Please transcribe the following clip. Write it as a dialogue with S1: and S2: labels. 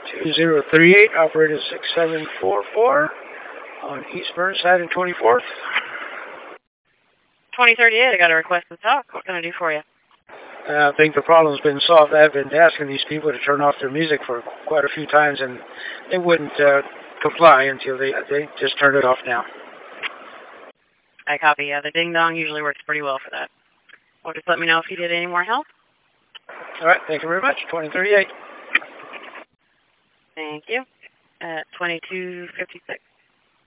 S1: 2038, operator 6744 on East Burnside and 24th.
S2: 2038, I got a request to talk. What can I do for you?
S1: I think the problem's been solved. I've been asking these people to turn off their music for quite a few times, and they wouldn't comply until they just turned it off now.
S2: I copy. Yeah, the ding-dong usually works pretty well for that. Well, just let me know if you need any more help.
S1: All right, thank you very much. 2038.
S2: Thank you. At 2256.